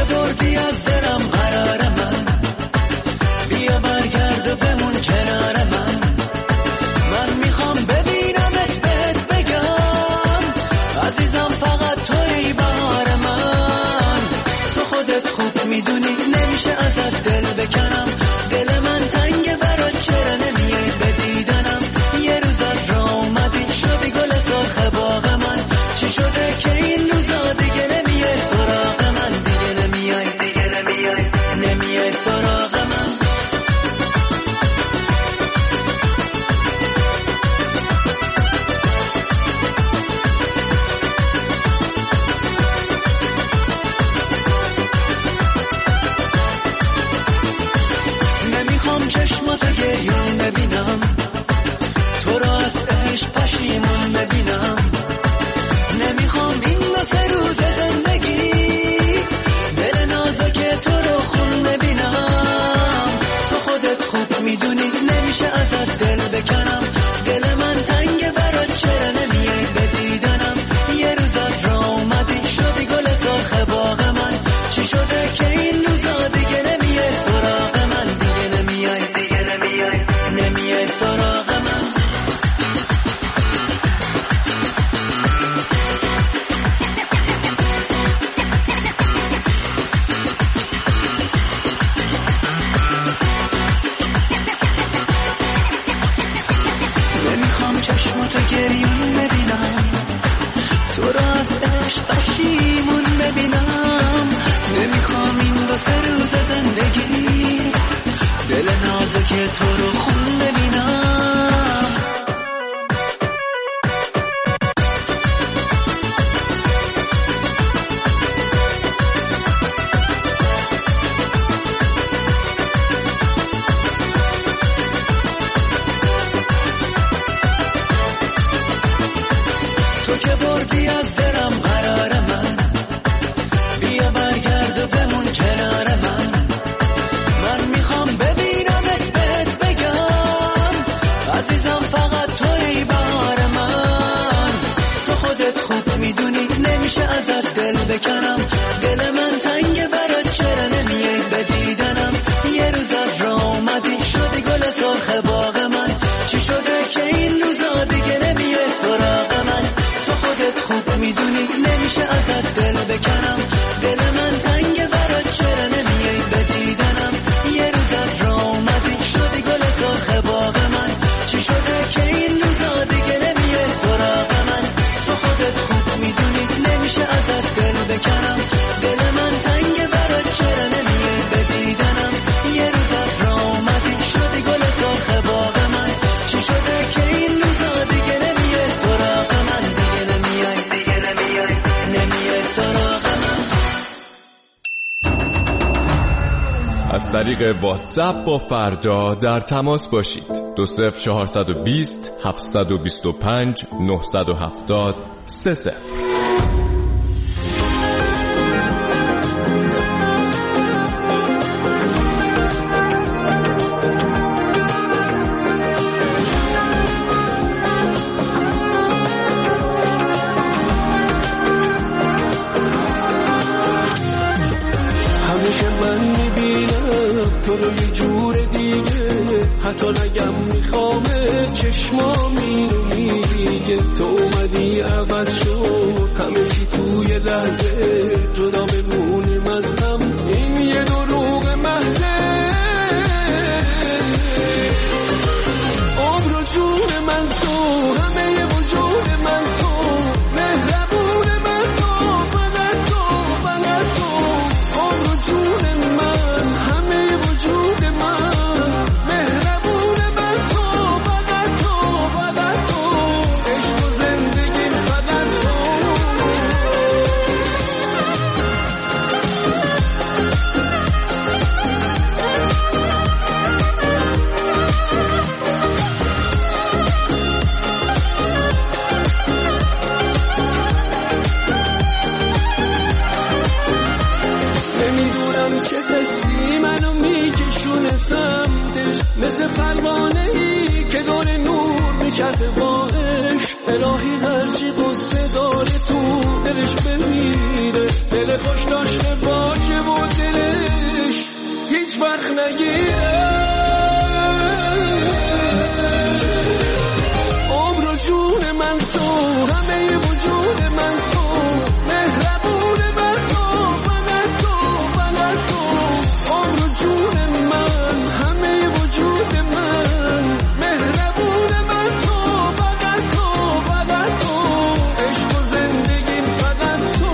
بردی از دلم قرار من، بیا برگرد و بمون کنار من. من میخوام ببینمت بهت بگم عزیزم فقط توی بهار من. تو خودت خوب میدونی نمیشه ازت دل بکنم، دل من تنگه برات چرا نمیای به دیدنم. یه روز از راه اومدی شدی گل سرخ باغ من، چی شده که این روزا دیگه نمیای سراغ من، دیگه نمیای سراغ من. نمیخوام چشماتو گریون ببینم، تو رو از عشق پشیمون ببینم. نمیخوام این دو سه روز زندگی دل نازک تو رو خون ببینم. تو خودت خوب میدونی نمیشه ازت دل بکنم، دل من تنگه برات چرا نمیای به دیدنم. یه روز از راه اومدی شدی گل سرخ باغ من، چی شده که این روزا دیگه نمیای سراغ من، دیگه نمیای سراغ من. نمیخوام چشماتو گریون ببینم، تو رو از عشق پشیمون ببینم. نمیخوام این دو سه روز زندگی دل نازک تو رو خون ببینم. تو که بردی از دلم قرار من، بیا برگرد و بمون کنار من. من میخوام ببینمت بهت بگم عزیزم فقط توی بهار من. تو خودت خوب میدونی نمیشه ازت دل بکنم، دل من تنگه برات چرا نمیای به دیدنم. یه روز از راه اومدی شدی گل سرخ باغ من، چی شده که این روزا دیگه نمیای سراغ من. تو خودت خوب میدونی نمیشه ازت دل بکنم، دل من تنگه برات چرا نمیای به دیدنم. یه روز از راه اومدی شدی گل سرخ باغ من، چی شده که این روزا دیگه نمیای سراغ من. تو خودت خوب میدونی نمیشه ازت دل بکنم، دل من تنگه برات چرا نمیای به دیدنم. یه روز از راه اومدی شدی گل سرخ باغ من، چی شده که این روزا دیگه نمیای سراغ من، دیگه نمیای سراغ من. از طریق واتساپ با فردا در تماس باشید. 20420 725 970 30. همیشه من میبینم تو رو یه جور دیگه، حتی نگم میخوامه چشمام اینو میگه. تو اومدی عوض شد همه چی توی لحظه، جدا بمونیم از هم این یه دروغ محضه. عمر و جون من تو، همه وجود من تو، مهربون من تو، فقط تو، فقط تو. عمر و جون من، همه وجود من، مهربون من تو، فقط تو، فقط تو. عشق و زندگی فقط تو. هیچ وقت نگیره. عمر و جون من تو، همه وجود من تو، مهربون من تو، فقط تو، فقط تو. عمر و جون من، همه وجود من، مهربون من تو، فقط تو، فقط تو. عشق و زندگیم فقط تو.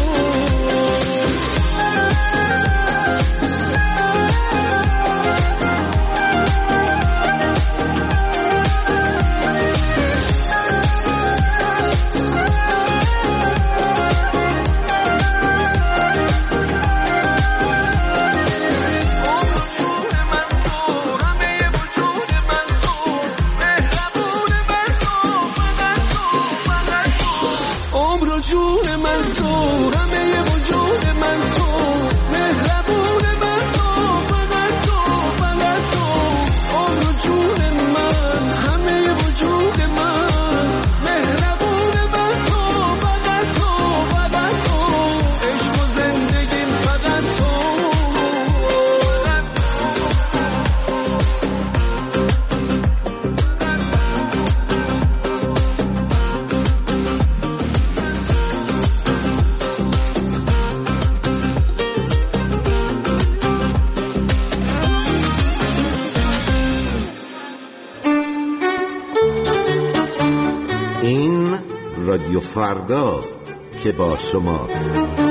جون من تو، همه وجود من تو، مهربون من تو، فقط تو، فقط تو. عمر و جون من، همه وجود من، مهربون من تو، فقط تو، فقط تو. عشق و زندگیم فقط تو. این رادیو فرداست که با شماست.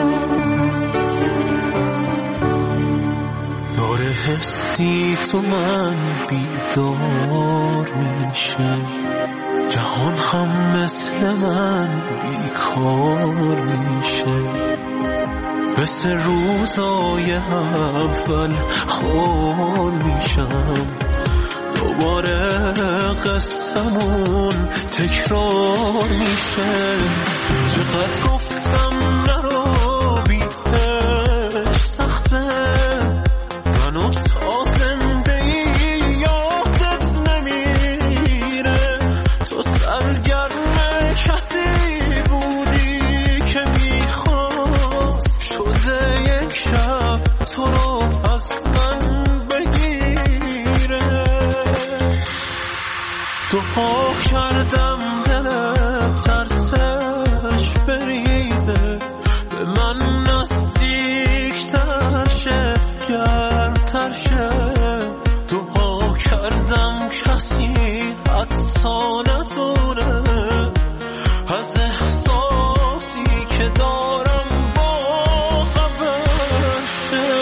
داره حسی تو من بیدار میشه، جهان هم مثل من بیکار میشه. مثل روزای اول حال میشم، دوباره قصمون تکرار میشه. چقدر گفتم نرو بیش سخته، منو تا زنده ای یادت نمیره. تو سرگرم کسی بودی که میخواست شده یک شب تو رو از من بگیره. دعا کردم دلت ترسش بریزه، به من نزدیکتر شه، گرمتر شه. دعا کردم کسی حتی نتونه از احساسی که دارم با خبر شه.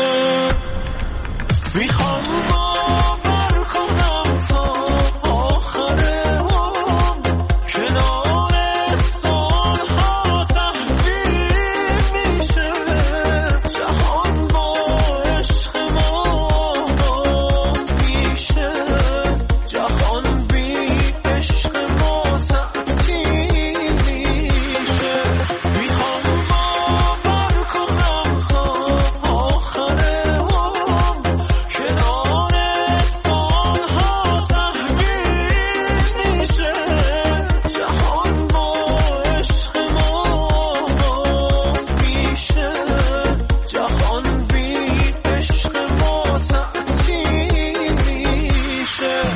میخوام باور کنم تا آخر هم، کنار سالها تحویل میشه. جهان با عشق ما باز میشه، جهان بی عشق ما تعطیل میشه. میخوام باور کنم تا آخر هم، کنار سالها تحویل میشه. جهان با عشق ما باز میشه، جهان بی عشق ما تعطیل میشه.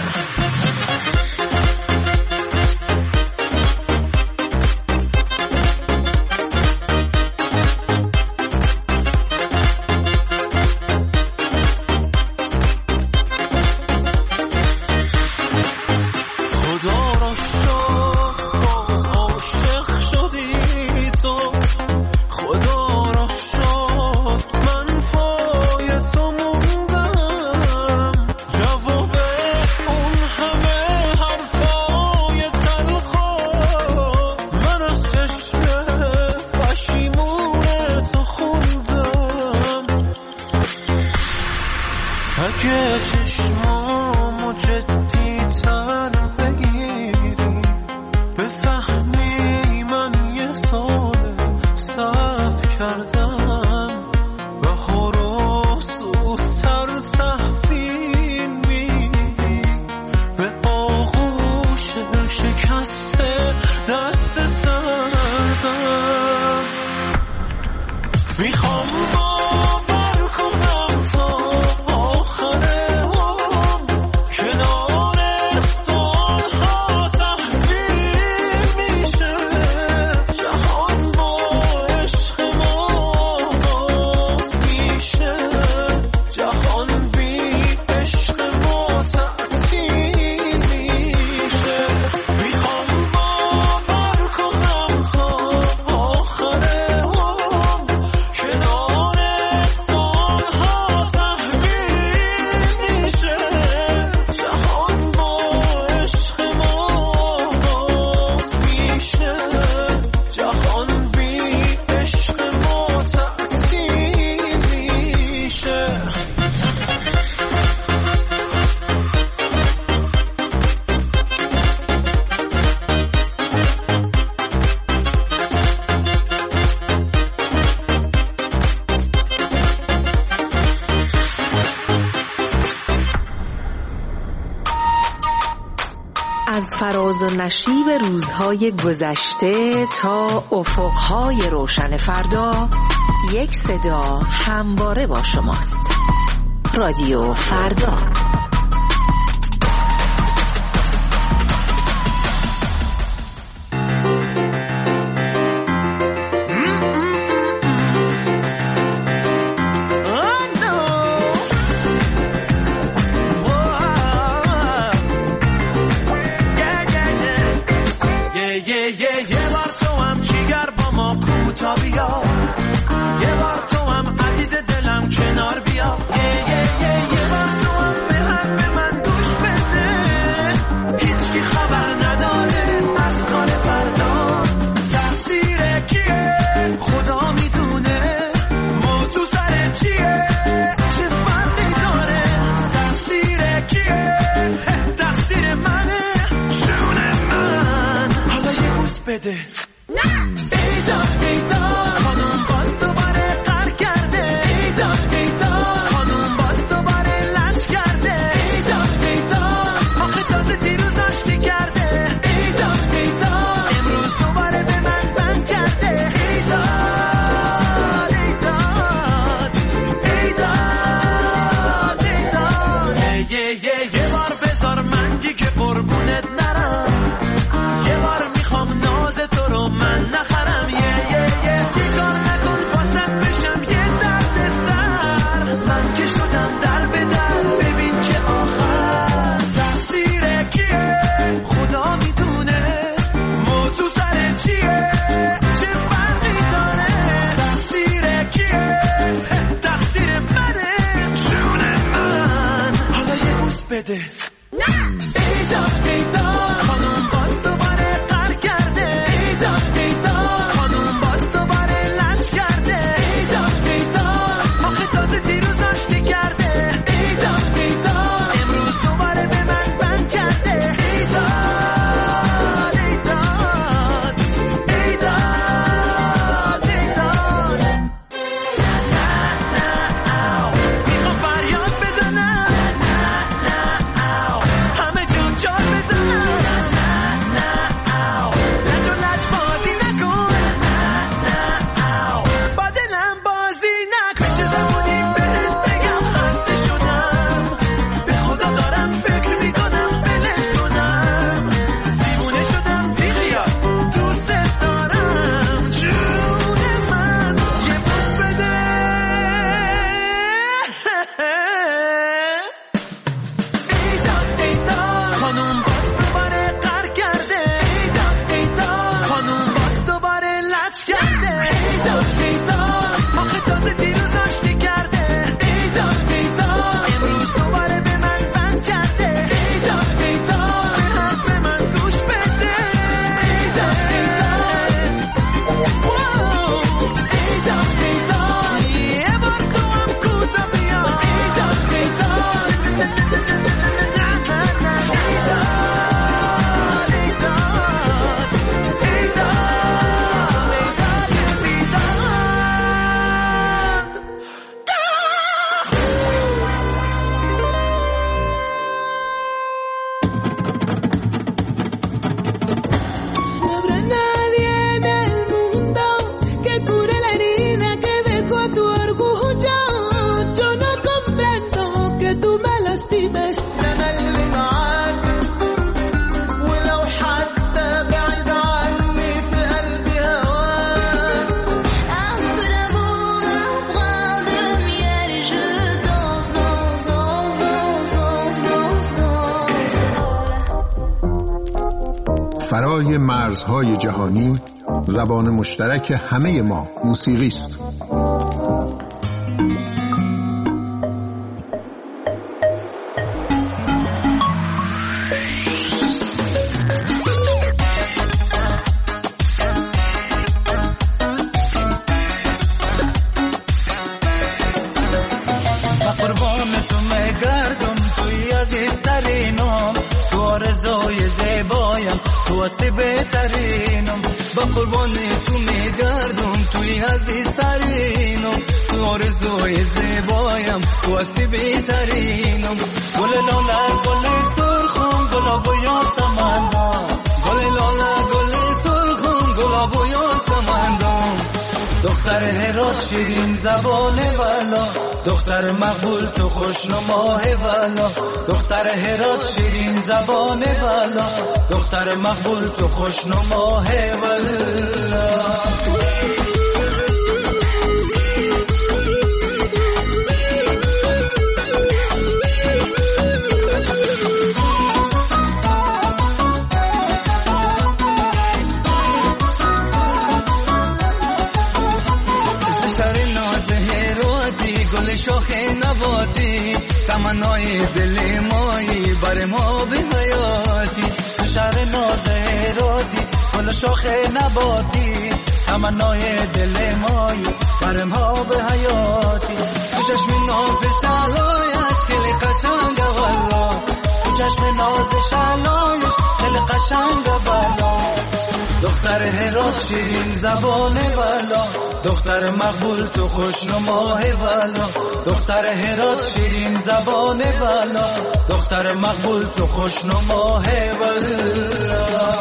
خدا را شکر باز عاشق شدی تو، خدا را شکر من پای تو موندم. جواب اون همه حرفای تلخا من از چشم پشیمون تو خوندم. اگه چشمامو جدی تر بگیری، بفهمی من یه سال صبر کردم. بهار رو زودتر تحویل میدی به آغوش شکسته دست سردم. میخوام باور کنم تا فراز و نشیب روزهای گذشته تا افقهای روشن فردا، یک صدا همواره با شماست. رادیو فردا. فرای مرزهای جهانی، زبان مشترک همه ما موسیقی است. واسه بهترینم با قربان تو میگردم توی عزیزترینم تو آرزوی زیبایم واسه بهترینم گل لاله گل سرخم گلاب و یاسمن سمندان، گل لاله گل سرخون گلاب و یاسمندان. دختر هرات شیرین زبان والا، دختر مقبول تو خوشنماه والا. دختر هرات شیرین زبان والا، دختر مقبول تو خوشنماه والا. گل شاخ نباتی تمنای دل مایی بر ما به حیاتی. تو شهر ناز هراتی گل شاخ نباتی تمنای دل مایی بر ما به حیاتی. تو چشم ناز شلایش خیلی قشنگ والا، تو چشم ناز شلایش خیلی قشنگ والا. دختر هرات شیرین زبان والا، دختر مقبول تو خوشنماه والا. دختر هرات شیرین زبان والا، دختر مقبول تو خوشنماه والا.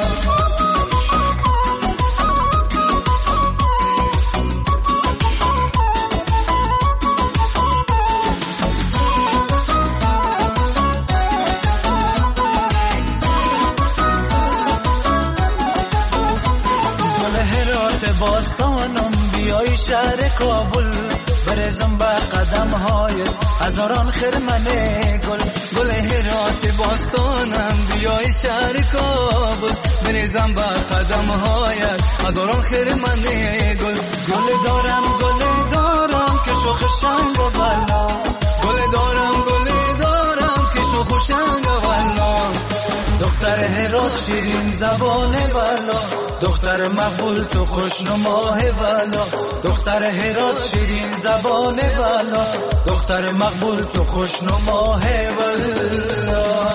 باستانم بیای شهر کابل، برزم با قدم های هزاران خرمن گل. گل هرات باستانم بیای شهر کابل، برزم با قدم های هزاران خرمن گل. گل دارم که شوخ شنگ بالا، گل دارم که شوخ شنگ بالا. دختر هرات شیرین زبان والا، دختر مقبول تو خوشنماه والا. دختر هرات شیرین زبان والا، دختر مقبول تو خوشنماه والا.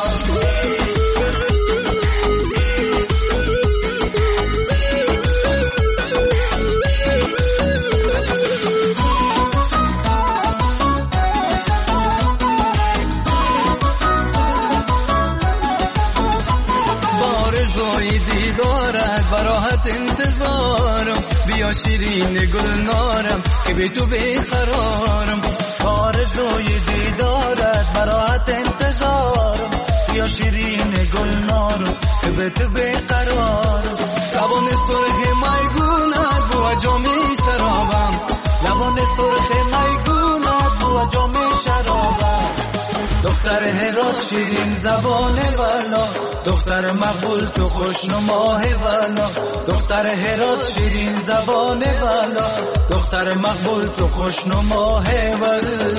براحت انتظارم، بیا شیرین گلنارم که به تو بیقرارم. آرزوی دیدارت براحت انتظارم، بیا شیرین گلنارم که به تو بیقرارم. لبان سرخ میگونت بو جام شرابم، لبان سرخ میگونت بو جام شرابم. دختر هرات شیرین زبان والا، دختر مقبول تو خوشنماه والا. دختر هرات شیرین زبان والا، دختر مقبول تو خوشنماه والا.